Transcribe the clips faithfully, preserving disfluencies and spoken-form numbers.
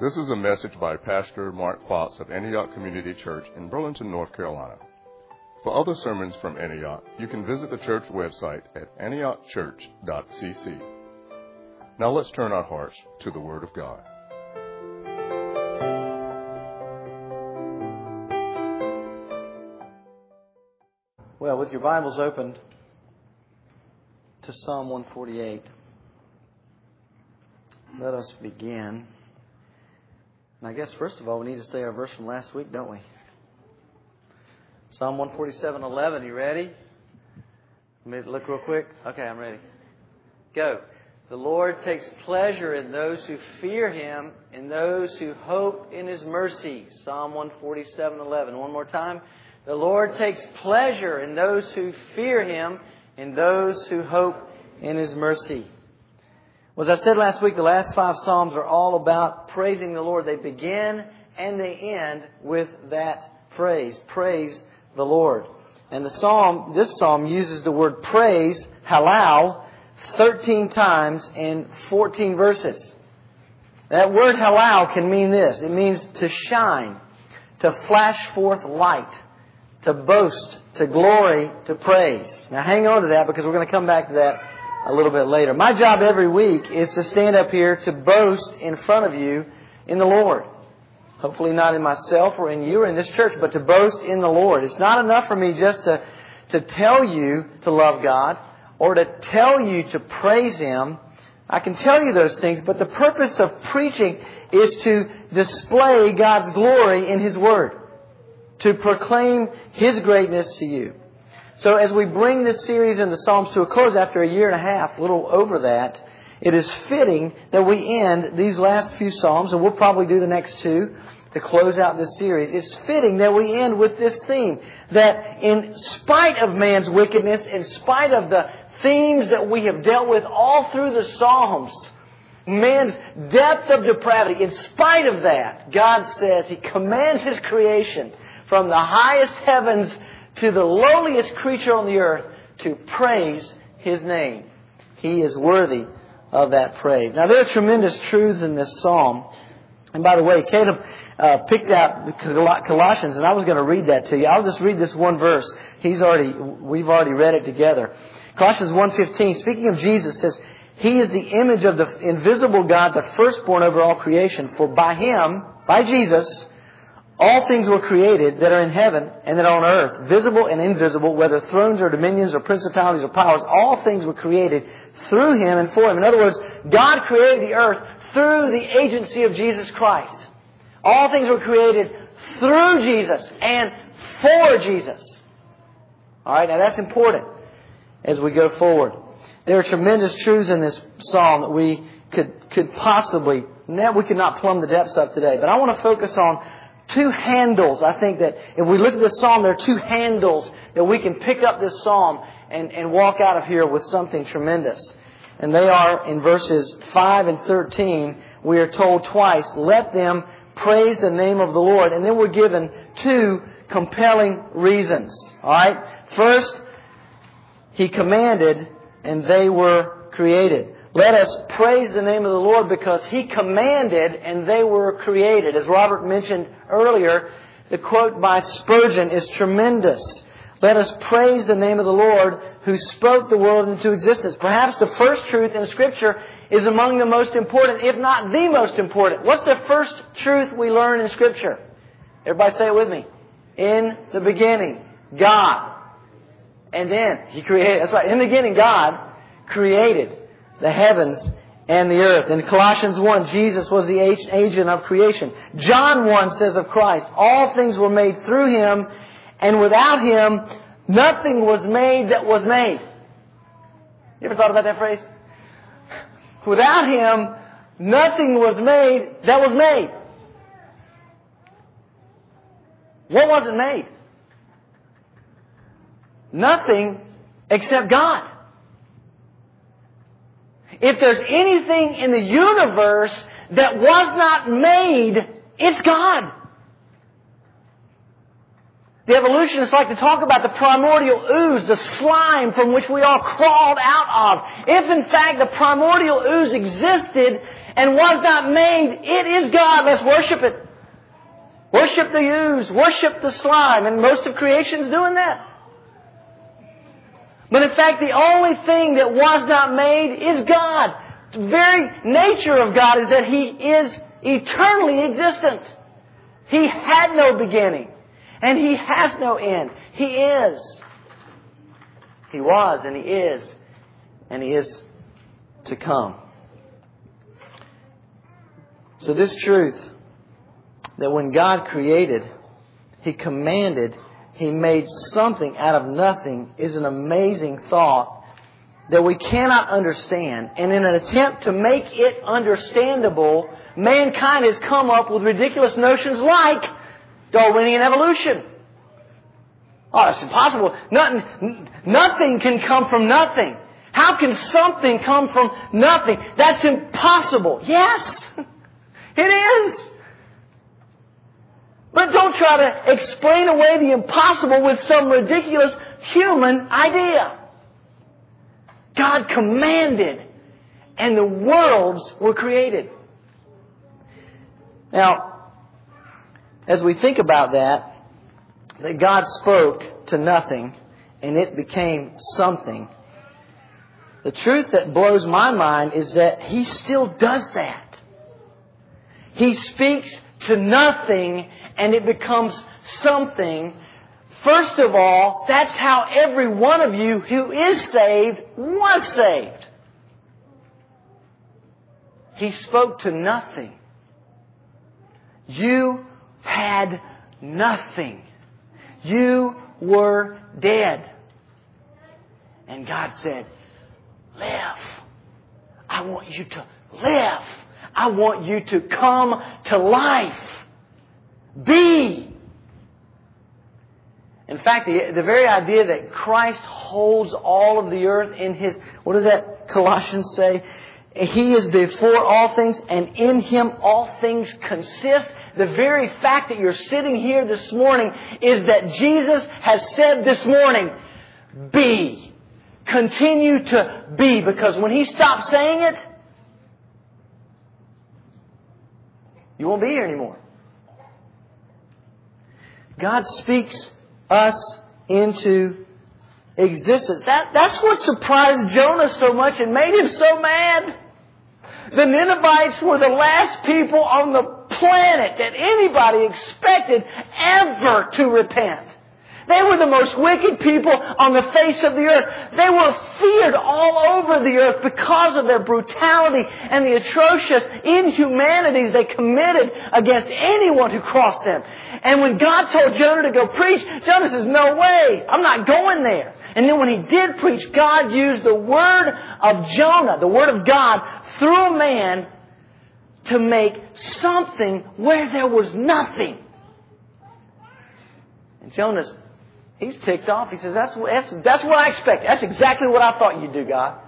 This is a message by Pastor Mark Fox of Antioch Community Church in Burlington, North Carolina. For other sermons from Antioch, you can visit the church website at antioch church dot c c. Now let's turn our hearts to the Word of God. Well, with your Bibles opened to Psalm one forty-eight, let us begin. And I guess, first of all, we need to say our verse from last week, don't we? Psalm one forty-seven eleven. You ready? Let me look real quick. Okay, I'm ready. Go. The Lord takes pleasure in those who fear Him, in those who hope in His mercy. Psalm one forty-seven eleven. One more time. The Lord takes pleasure in those who fear Him, in those who hope in His mercy. Well, as I said last week, the last five Psalms are all about praising the Lord. They begin and they end with that phrase, praise the Lord. And the psalm, this psalm uses the word praise, halal, thirteen times in fourteen verses. That word halal can mean this. It means to shine, to flash forth light, to boast, to glory, to praise. Now hang on to that because we're going to come back to that a little bit later. My job every week is to stand up here to boast in front of you in the Lord. Hopefully not in myself or in you or in this church, but to boast in the Lord. It's not enough for me just to, to tell you to love God or to tell you to praise Him. I can tell you those things, but the purpose of preaching is to display God's glory in His Word, to proclaim His greatness to you. So as we bring this series in the Psalms to a close after a year and a half, a little over that, it is fitting that we end these last few Psalms, and we'll probably do the next two to close out this series. It's fitting that we end with this theme, that in spite of man's wickedness, in spite of the themes that we have dealt with all through the Psalms, man's depth of depravity, in spite of that, God says He commands His creation from the highest heavens to the lowliest creature on the earth to praise His name. He is worthy of that praise. Now, there are tremendous truths in this psalm. And by the way, Caleb uh, picked out Colossians, and I was going to read that to you. I'll just read this one verse. He's already, we've already read it together. Colossians one fifteen, speaking of Jesus, says, He is the image of the invisible God, the firstborn over all creation. For by Him, by Jesus, all things were created that are in heaven and that are on earth, visible and invisible, whether thrones or dominions or principalities or powers. All things were created through Him and for Him. In other words, God created the earth through the agency of Jesus Christ. All things were created through Jesus and for Jesus. All right, now that's important as we go forward. There are tremendous truths in this psalm that we could could possibly, now we could not plumb the depths of today. But I want to focus on two handles. I think that if we look at this psalm, there are two handles that we can pick up this psalm and, and walk out of here with something tremendous. And they are in verses five and thirteen. We are told twice, let them praise the name of the Lord. And then we're given two compelling reasons. All right. First, He commanded and they were created. Let us praise the name of the Lord because He commanded and they were created. As Robert mentioned earlier, the quote by Spurgeon is tremendous. Let us praise the name of the Lord who spoke the world into existence. Perhaps the first truth in Scripture is among the most important, if not the most important. What's the first truth we learn in Scripture? Everybody say it with me. In the beginning, God. And then He created. That's right. In the beginning, God created the heavens and the earth. In Colossians one, Jesus was the agent of creation. John one says of Christ, all things were made through Him, and without Him, nothing was made that was made. You ever thought about that phrase? Without Him, nothing was made that was made. What wasn't made? Nothing except God. If there's anything in the universe that was not made, it's God. The evolutionists like to talk about the primordial ooze, the slime from which we all crawled out of. If in fact the primordial ooze existed and was not made, it is God. Let's worship it. Worship the ooze. Worship the slime. And most of creation is doing that. But in fact, the only thing that was not made is God. The very nature of God is that He is eternally existent. He had no beginning. And He has no end. He is. He was and He is. And He is to come. So this truth, that when God created, He commanded, He made something out of nothing, is an amazing thought that we cannot understand. And in an attempt to make it understandable, mankind has come up with ridiculous notions like Darwinian evolution. Oh, it's impossible. Nothing, nothing can come from nothing. How can something come from nothing? That's impossible. Yes, it is. But don't try to explain away the impossible with some ridiculous human idea. God commanded, and the worlds were created. Now, as we think about that, that God spoke to nothing, and it became something. The truth that blows my mind is that He still does that. He speaks to nothing, and it becomes something. First of all, that's how every one of you who is saved was saved. He spoke to nothing. You had nothing. You were dead. And God said, live. I want you to live. I want you to come to life. Be. In fact, the, the very idea that Christ holds all of the earth in His, what does that Colossians say? He is before all things, and in Him all things consist. The very fact that you're sitting here this morning is that Jesus has said this morning, be. Continue to be. Because when He stops saying it, you won't be here anymore. God speaks us into existence. That, that's what surprised Jonah so much and made him so mad. The Ninevites were the last people on the planet that anybody expected ever to repent. They were the most wicked people on the face of the earth. They were feared all over the earth because of their brutality and the atrocious inhumanities they committed against anyone who crossed them. And when God told Jonah to go preach, Jonah says, no way, I'm not going there. And then when he did preach, God used the word of Jonah, the word of God, through a man to make something where there was nothing. And Jonah's He's ticked off. He says, that's, that's, that's what I expect. That's exactly what I thought you'd do, God.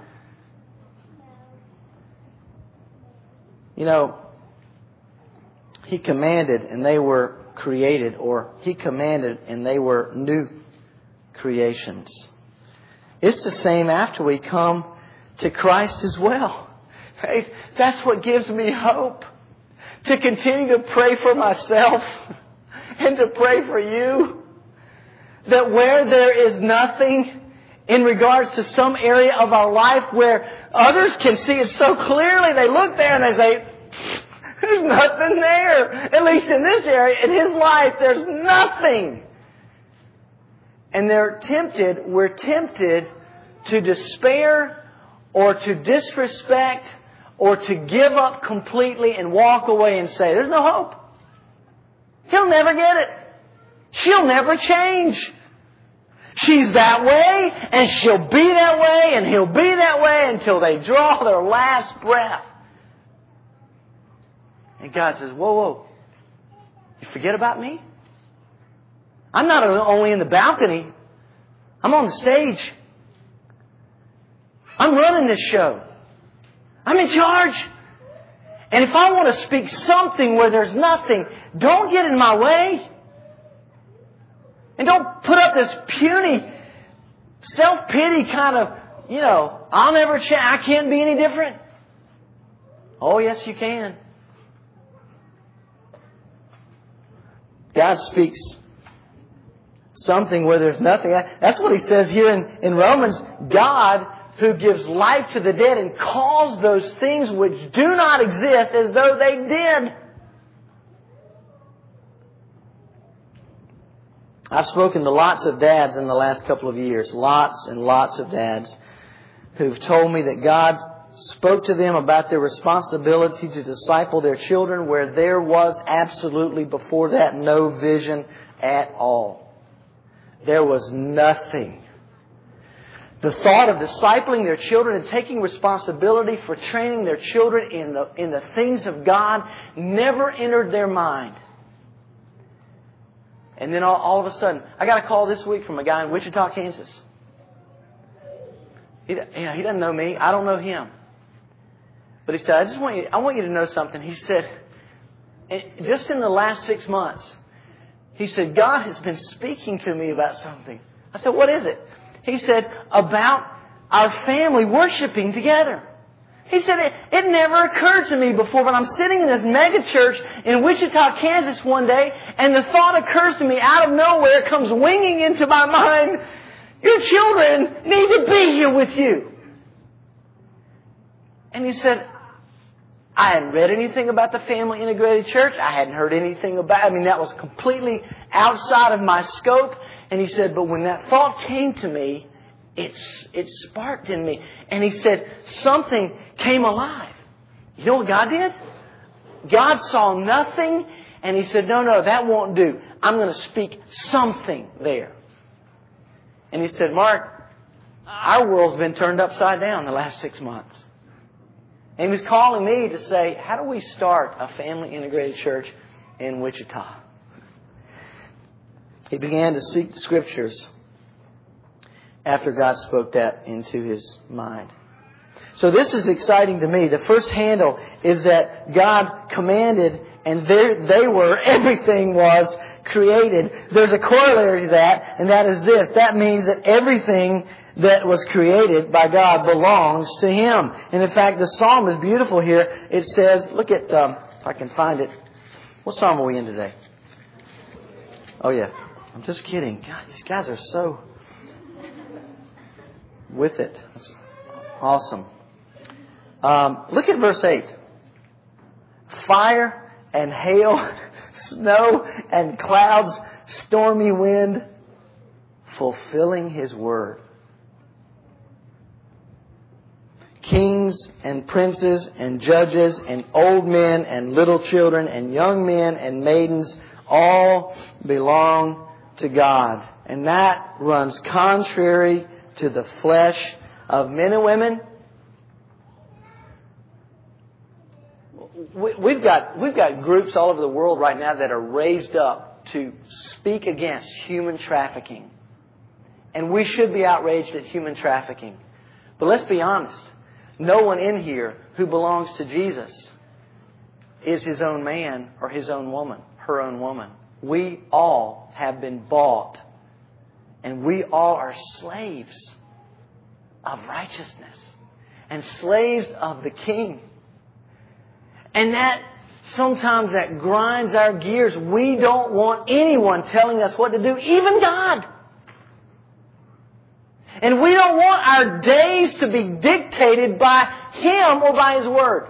You know, He commanded and they were created, or He commanded and they were new creations. It's the same after we come to Christ as well. Right? That's what gives me hope. To continue to pray for myself and to pray for you. That where there is nothing in regards to some area of our life where others can see it so clearly, they look there and they say, there's nothing there. At least in this area, in his life, there's nothing. And they're tempted, we're tempted to despair or to disrespect or to give up completely and walk away and say, there's no hope. He'll never get it. She'll never change. She's that way, and she'll be that way, and he'll be that way until they draw their last breath. And God says, whoa, whoa. You forget about me? I'm not only in the balcony. I'm on the stage. I'm running this show. I'm in charge. And if I want to speak something where there's nothing, don't get in my way. And don't put up this puny, self-pity kind of, you know, I'll never change. I can't be any different. Oh, yes, you can. God speaks something where there's nothing. That's what He says here in, in Romans. God, who gives life to the dead and calls those things which do not exist as though they did. I've spoken to lots of dads in the last couple of years. Lots and lots of dads who've told me that God spoke to them about their responsibility to disciple their children where there was absolutely before that no vision at all. There was nothing. The thought of discipling their children and taking responsibility for training their children in the, in the things of God never entered their mind. And then all, all of a sudden, I got a call this week from a guy in Wichita, Kansas. He, you know, he doesn't know me. I don't know him. But he said, I just want you, I want you to know something. He said, just in the last six months, he said, God has been speaking to me about something. I said, what is it? He said, about our family worshiping together. He said, it, it never occurred to me before, but I'm sitting in this mega church in Wichita, Kansas one day, and the thought occurs to me out of nowhere, comes winging into my mind, your children need to be here with you. And he said, I hadn't read anything about the Family Integrated Church. I hadn't heard anything about it. I mean, that was completely outside of my scope. And he said, but when that thought came to me, it, it sparked in me. And he said, something came alive. You know what God did? God saw nothing. And He said, no, no, that won't do. I'm going to speak something there. And he said, Mark, our world's been turned upside down the last six months. And he was calling me to say, how do we start a family integrated church in Wichita? He began to seek the Scriptures after God spoke that into his mind. So this is exciting to me. The first handle is that God commanded and there they were, everything was created. There's a corollary to that, and that is this. That means that everything that was created by God belongs to Him. And in fact, the psalm is beautiful here. It says, look at, um, if I can find it. What psalm are we in today? Oh yeah. I'm just kidding. God, these guys are so with it. That's awesome. Um, look at verse eight. Fire and hail, snow and clouds, stormy wind, fulfilling His word. Kings and princes and judges and old men and little children and young men and maidens all belong to God. And that runs contrary to the flesh of men and women. We've got, we've got groups all over the world right now that are raised up to speak against human trafficking. And we should be outraged at human trafficking. But let's be honest. No one in here who belongs to Jesus is his own man or his own woman, her own woman. We all have been bought. And we all are slaves of righteousness. And slaves of the King. And that, sometimes that grinds our gears. We don't want anyone telling us what to do, even God. And we don't want our days to be dictated by Him or by His Word.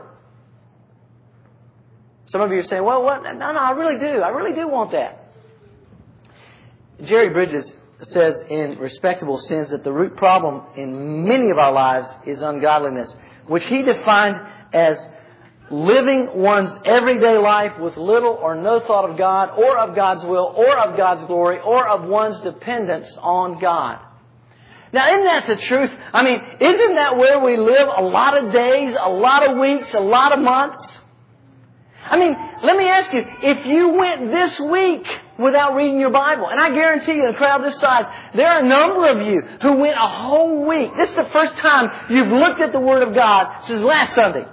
Some of you are saying, well, what? No, no, I really do. I really do want that. Jerry Bridges says in Respectable Sins that the root problem in many of our lives is ungodliness, which he defined as living one's everyday life with little or no thought of God or of God's will or of God's glory or of one's dependence on God. Now, isn't that the truth? I mean, isn't that where we live a lot of days, a lot of weeks, a lot of months? I mean, let me ask you, if you went this week without reading your Bible, and I guarantee you in a crowd this size, there are a number of you who went a whole week. This is the first time you've looked at the Word of God since last Sunday.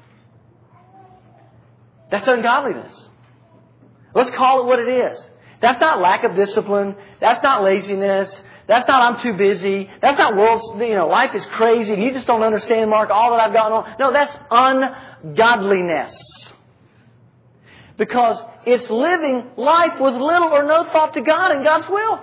That's ungodliness. Let's call it what it is. That's not lack of discipline. That's not laziness. That's not I'm too busy. That's not world, you know, life is crazy and you just don't understand, Mark, all that I've got on. No, that's ungodliness. Because it's living life with little or no thought to God and God's will.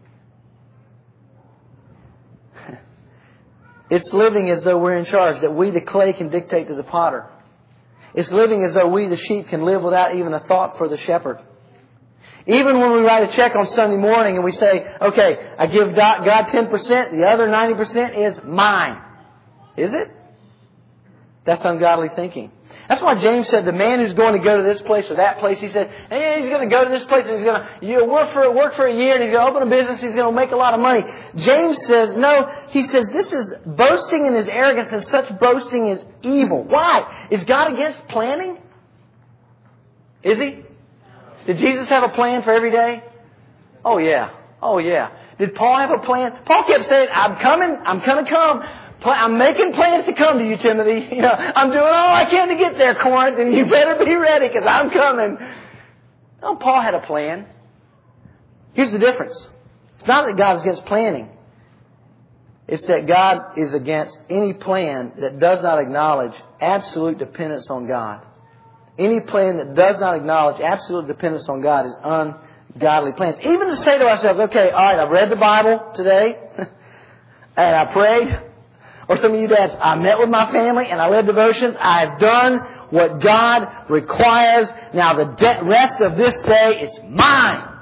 It's living as though we're in charge, that we the clay can dictate to the potter. It's living as though we the sheep can live without even a thought for the shepherd. Even when we write a check on Sunday morning and we say, okay, I give God ten percent, the other ninety percent is mine. Is it? That's ungodly thinking. That's why James said the man who's going to go to this place or that place, he said, hey, he's going to go to this place and he's going to you know, work for work for a year and he's going to open a business, he's going to make a lot of money. James says, no, he says this is boasting in his arrogance, and such boasting is evil. Why? Is God against planning? Is He? Did Jesus have a plan for every day? Oh yeah. Oh yeah. Did Paul have a plan? Paul kept saying, I'm coming, I'm going to come. I'm making plans to come to you, Timothy. You know, I'm doing all I can to get there, Corinth, and you better be ready because I'm coming. No, Paul had a plan. Here's the difference. It's not that God is against planning. It's that God is against any plan that does not acknowledge absolute dependence on God. Any plan that does not acknowledge absolute dependence on God is ungodly plans. Even to say to ourselves, okay, all right, I've read the Bible today, and I prayed. Or some of you dads, I met with my family and I led devotions. I've done what God requires. Now the de- rest of this day is mine.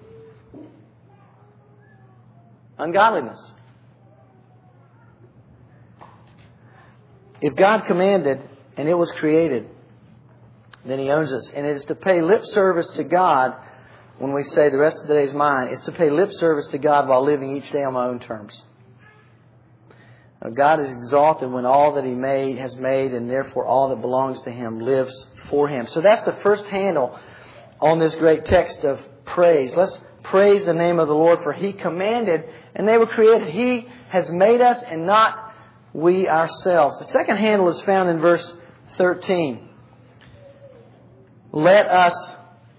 Ungodliness. If God commanded and it was created, then He owns us. And it is to pay lip service to God when we say the rest of the day is mine. It's to pay lip service to God while living each day on my own terms. God is exalted when all that He made has made, and therefore all that belongs to Him lives for Him. So that's the first handle on this great text of praise. Let's praise the name of the Lord, for He commanded and they were created. He has made us and not we ourselves. The second handle is found in verse thirteen. Let us,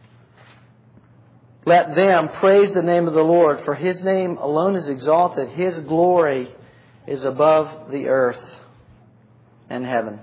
let them praise the name of the Lord, for His name alone is exalted. His glory is above the earth and heaven.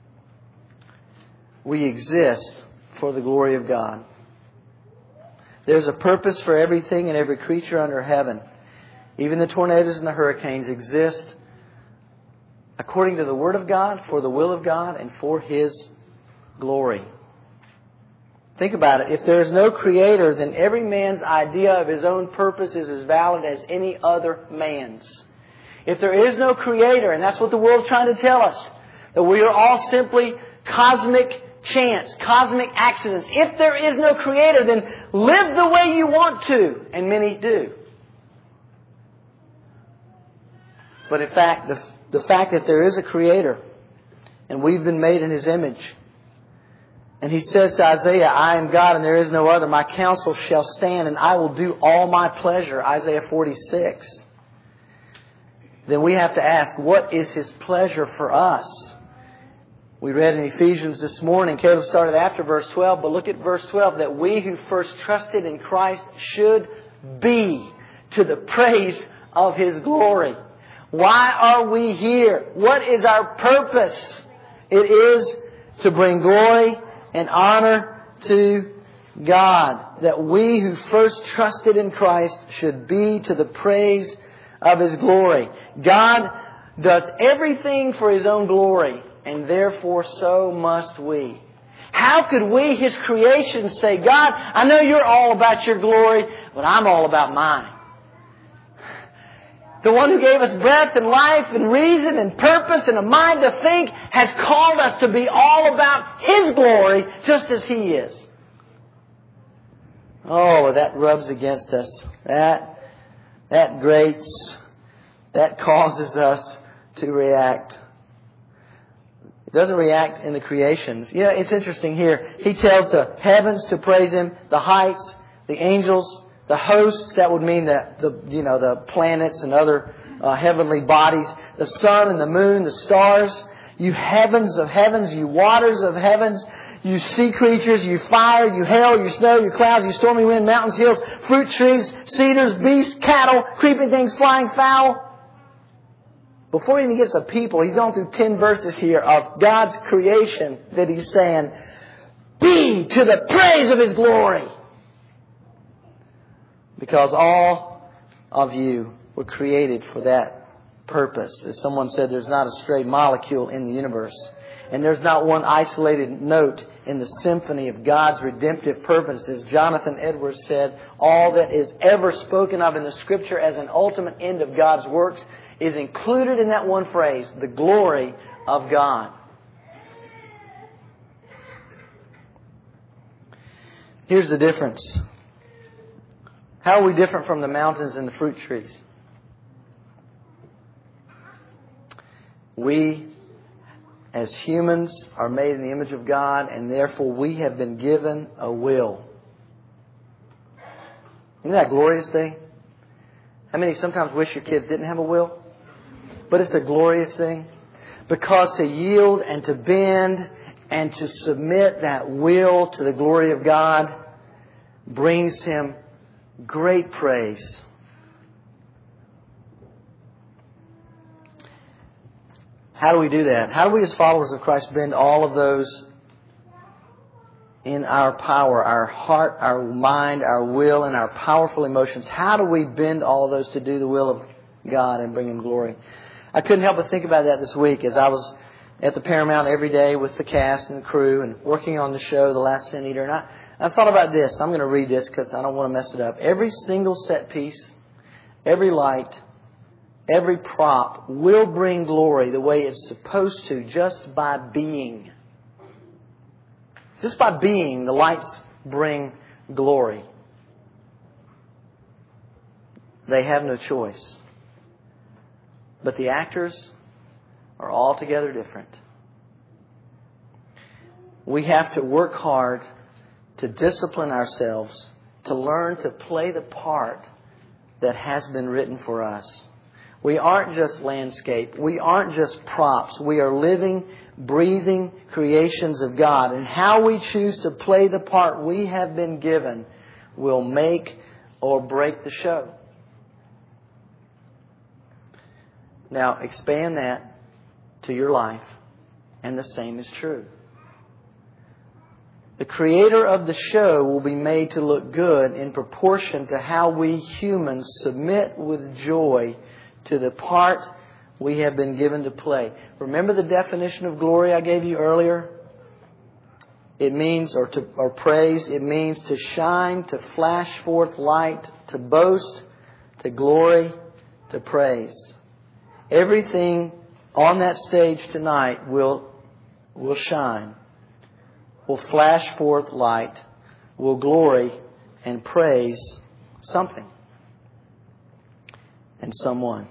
We exist for the glory of God. There's a purpose for everything and every creature under heaven. Even the tornadoes and the hurricanes exist according to the Word of God, for the will of God, and for His glory. Think about it. If there is no Creator, then every man's idea of his own purpose is as valid as any other man's. If there is no Creator, and that's what the world's trying to tell us, that we are all simply cosmic chance, cosmic accidents. If there is no Creator, then live the way you want to, and many do. But in fact, the, the fact that there is a Creator, and we've been made in His image, and He says to Isaiah, I am God and there is no other. My counsel shall stand, and I will do all my pleasure. Isaiah forty-six. Then we have to ask, what is His pleasure for us? We read in Ephesians this morning, Caleb started after verse twelve, but look at verse twelve, that we who first trusted in Christ should be to the praise of His glory. Why are we here? What is our purpose? It is to bring glory and honor to God. That we who first trusted in Christ should be to the praise of His glory. God does everything for His own glory, and therefore so must we. How could we, His creation, say, God, I know you're all about your glory, but I'm all about mine. The one who gave us breath and life and reason and purpose and a mind to think has called us to be all about His glory just as He is. Oh, that rubs against us. That That grates, that causes us to react. It doesn't react in the creations. You know, it's interesting here. He tells the heavens to praise Him, the heights, the angels, the hosts. That would mean the, the you know, the planets and other uh, heavenly bodies, the sun and the moon, the stars. You heavens of heavens, you waters of heavens, you sea creatures, you fire, you hail, you snow, you clouds, you stormy wind, mountains, hills, fruit trees, cedars, beasts, cattle, creeping things, flying fowl. Before he even gets to people, he's gone through ten verses here of God's creation that he's saying, be to the praise of His glory. Because all of you were created for that purpose. As someone said, there's not a stray molecule in the universe. And there's not one isolated note in the symphony of God's redemptive purposes. Jonathan Edwards said, all that is ever spoken of in the Scripture as an ultimate end of God's works is included in that one phrase, the glory of God. Here's the difference. How are we different from the mountains and the fruit trees? We, as humans, are made in the image of God, and therefore we have been given a will. Isn't that a glorious thing? How many sometimes wish your kids didn't have a will? But it's a glorious thing. Because to yield and to bend and to submit that will to the glory of God brings Him great praise. How do we do that? How do we as followers of Christ bend all of those in our power, our heart, our mind, our will, and our powerful emotions? How do we bend all of those to do the will of God and bring Him glory? I couldn't help but think about that this week as I was at the Paramount every day with the cast and the crew and working on the show, The Last Sin Eater. And I, I thought about this. I'm going to read this because I don't want to mess it up. Every single set piece, every light, every prop will bring glory the way it's supposed to just by being. Just by being, the lights bring glory. They have no choice. But the actors are altogether different. We have to work hard to discipline ourselves, to learn to play the part that has been written for us. We aren't just landscape. We aren't just props. We are living, breathing creations of God. And how we choose to play the part we have been given will make or break the show. Now, expand that to your life, and the same is true. The creator of the show will be made to look good in proportion to how we humans submit with joy to the part we have been given to play. Remember the definition of glory I gave you earlier? It means, or to, or praise, it means to shine, to flash forth light, to boast, to glory, to praise. Everything on that stage tonight will, will shine, will flash forth light, will glory and praise something and someone.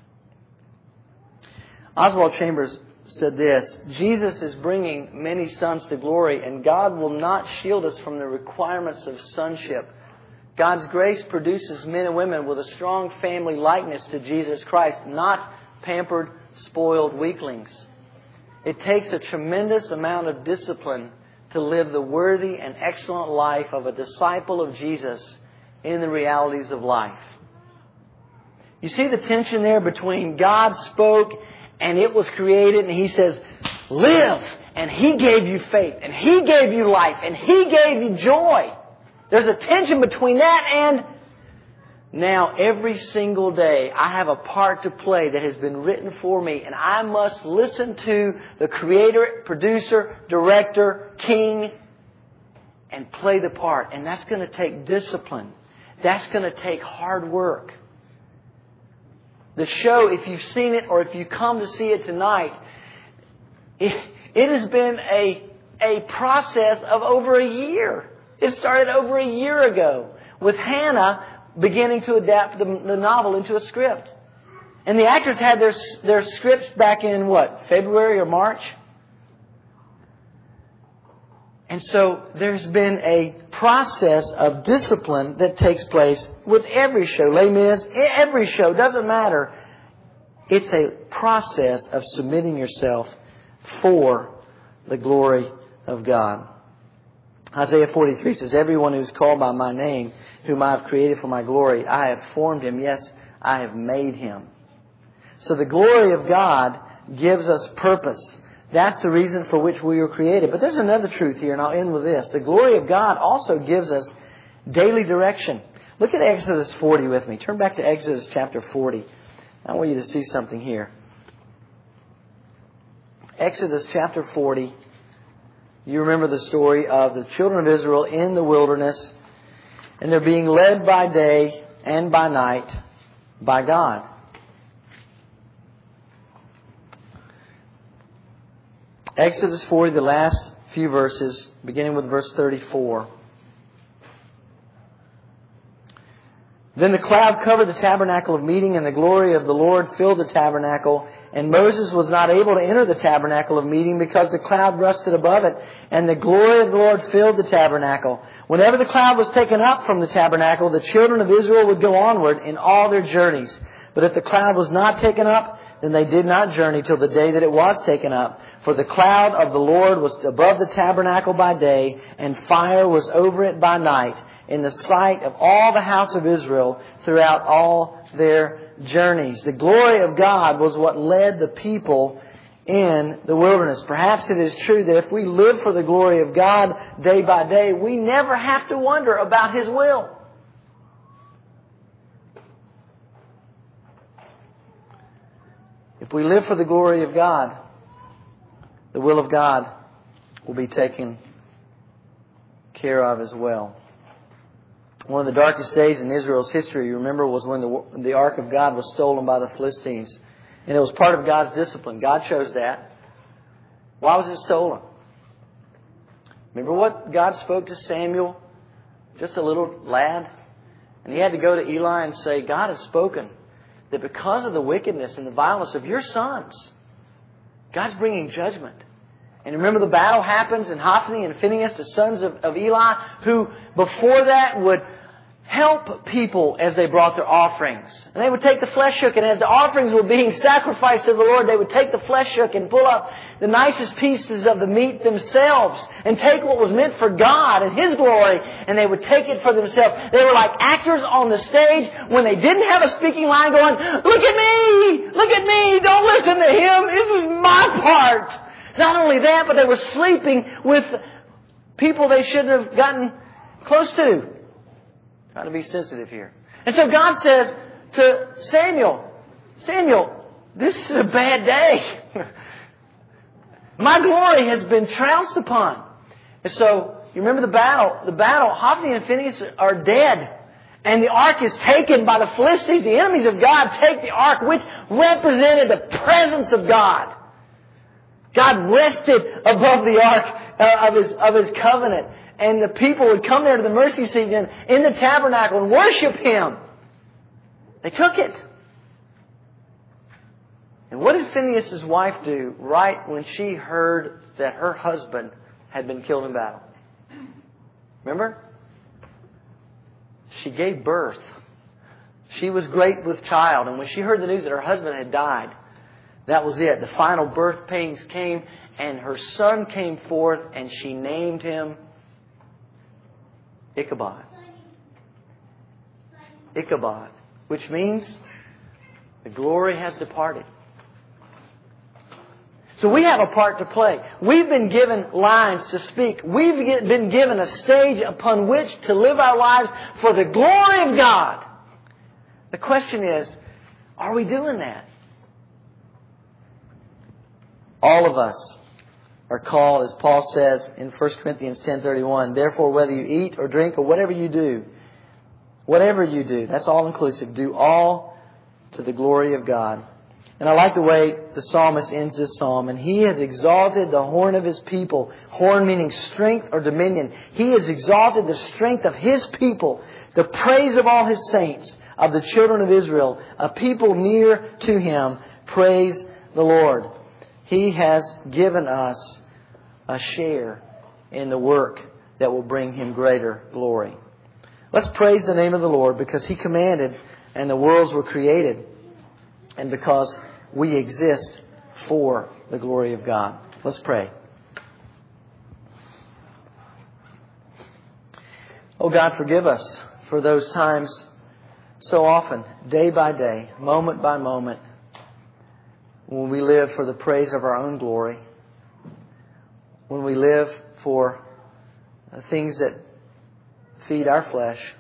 Oswald Chambers said this, Jesus is bringing many sons to glory, and God will not shield us from the requirements of sonship. God's grace produces men and women with a strong family likeness to Jesus Christ, not pampered, spoiled weaklings. It takes a tremendous amount of discipline to live the worthy and excellent life of a disciple of Jesus in the realities of life. You see the tension there between God spoke and it was created, and He says, live, and He gave you faith, and He gave you life, and He gave you joy. There's a tension between that and now every single day I have a part to play that has been written for me, and I must listen to the creator, producer, director, king, and play the part. And that's going to take discipline. That's going to take hard work. The show, if you've seen it or if you come to see it tonight, it, it has been a, a process of over a year. It started over a year ago with Hannah beginning to adapt the, the novel into a script. And the actors had their, their scripts back in what, February or March? And so there's been a process of discipline that takes place with every show. Les Mis, every show, doesn't matter. It's a process of submitting yourself for the glory of God. Isaiah forty-three says, everyone who is called by my name, whom I have created for my glory, I have formed him. Yes, I have made him. So the glory of God gives us purpose. That's the reason for which we were created. But there's another truth here, and I'll end with this. The glory of God also gives us daily direction. Look at Exodus forty with me. Turn back to Exodus chapter forty. I want you to see something here. Exodus chapter forty. You remember the story of the children of Israel in the wilderness, and they're being led by day and by night by God. Exodus forty, the last few verses, beginning with verse thirty-four. Then the cloud covered the tabernacle of meeting, and the glory of the Lord filled the tabernacle. And Moses was not able to enter the tabernacle of meeting because the cloud rested above it, and the glory of the Lord filled the tabernacle. Whenever the cloud was taken up from the tabernacle, the children of Israel would go onward in all their journeys. But if the cloud was not taken up, then they did not journey till the day that it was taken up. For the cloud of the Lord was above the tabernacle by day, and fire was over it by night, in the sight of all the house of Israel throughout all their journeys. The glory of God was what led the people in the wilderness. Perhaps it is true that if we live for the glory of God day by day, we never have to wonder about His will. If we live for the glory of God, the will of God will be taken care of as well. One of the darkest days in Israel's history, you remember, was when the, the Ark of God was stolen by the Philistines. And it was part of God's discipline. God chose that. Why was it stolen? Remember what God spoke to Samuel? Just a little lad. And he had to go to Eli and say, God has spoken that because of the wickedness and the violence of your sons, God's bringing judgment. And remember the battle happens, and Hophni and Phinehas, the sons of, of Eli, who before that would help people as they brought their offerings. And they would take the flesh hook, and as the offerings were being sacrificed to the Lord, they would take the flesh hook and pull up the nicest pieces of the meat themselves and take what was meant for God and His glory, and they would take it for themselves. They were like actors on the stage when they didn't have a speaking line going, look at me! Look at me! Don't listen to him! This is my part! Not only that, but they were sleeping with people they shouldn't have gotten close to. Trying to be sensitive here. And so God says to Samuel, Samuel, this is a bad day. My glory has been trounced upon. And so, you remember the battle. The battle, Hophni and Phinehas are dead. And the ark is taken by the Philistines. The enemies of God take the ark, which represented the presence of God. God rested above the ark uh, of His of His covenant. And the people would come there to the mercy seat and in the tabernacle and worship Him. They took it. And what did Phinehas' wife do right when she heard that her husband had been killed in battle? Remember? She gave birth. She was great with child. And when she heard the news that her husband had died, that was it. The final birth pains came, and her son came forth, and she named him Ichabod. Ichabod, which means the glory has departed. So we have a part to play. We've been given lines to speak. We've been given a stage upon which to live our lives for the glory of God. The question is, are we doing that? All of us are called, as Paul says in First Corinthians ten thirty-one, therefore whether you eat or drink or whatever you do, whatever you do, that's all inclusive, do all to the glory of God. And I like the way the psalmist ends this psalm. And He has exalted the horn of His people. Horn meaning strength or dominion. He has exalted the strength of His people, the praise of all His saints, of the children of Israel, a people near to Him. Praise the Lord. He has given us a share in the work that will bring Him greater glory. Let's praise the name of the Lord because He commanded and the worlds were created, and because we exist for the glory of God. Let's pray. Oh God, forgive us for those times so often, day by day, moment by moment, when we live for the praise of our own glory, when we live for things that feed our flesh.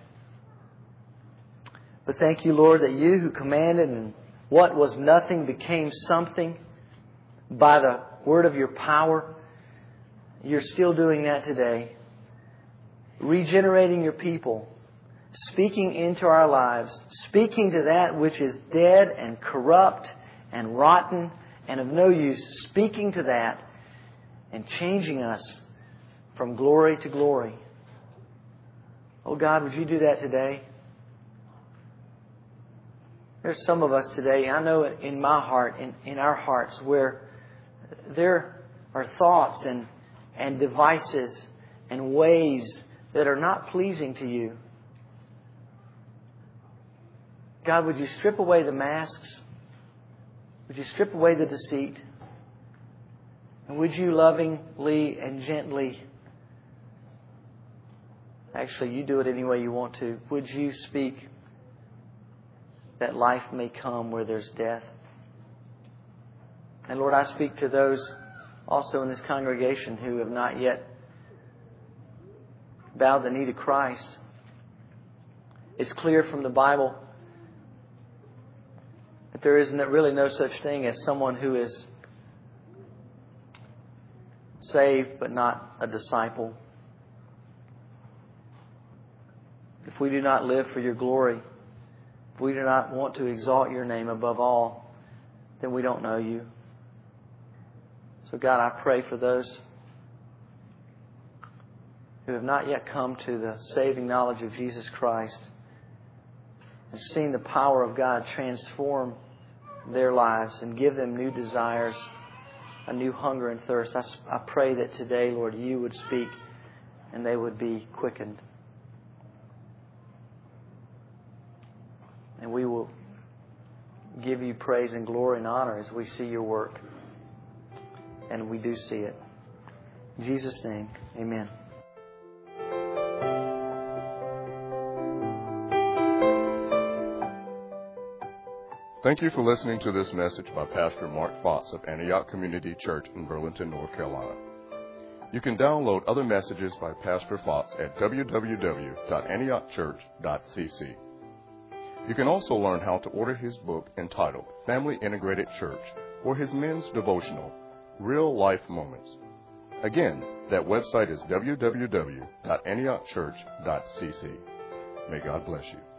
But thank you, Lord, that you who commanded and what was nothing became something by the word of your power, you're still doing that today. Regenerating your people, speaking into our lives, speaking to that which is dead and corrupt and rotten and of no use, speaking to that and changing us from glory to glory. Oh God, would you do that today? There's some of us today, I know in my heart, in, in our hearts, where there are thoughts and, and devices and ways that are not pleasing to you. God, would you strip away the masks? Would you strip away the deceit? And would you lovingly and gently, actually you do it any way you want to, would you speak that life may come where there's death? And Lord, I speak to those also in this congregation who have not yet bowed the knee to Christ. It's clear from the Bible that there is really no such thing as someone who is saved but not a disciple. If we do not live for your glory, if we do not want to exalt your name above all, then we don't know you. So God, I pray for those who have not yet come to the saving knowledge of Jesus Christ and seen the power of God transform their lives and give them new desires, a new hunger and thirst. I, I pray that today, Lord, you would speak and they would be quickened. And we will give you praise and glory and honor as we see your work. And we do see it. In Jesus' name, amen. Thank you for listening to this message by Pastor Mark Fotts of Antioch Community Church in Burlington, North Carolina. You can download other messages by Pastor Fotts at w w w dot antioch church dot c c. You can also learn how to order his book entitled Family Integrated Church or his men's devotional, Real Life Moments. Again, that website is w w w dot antioch church dot c c. May God bless you.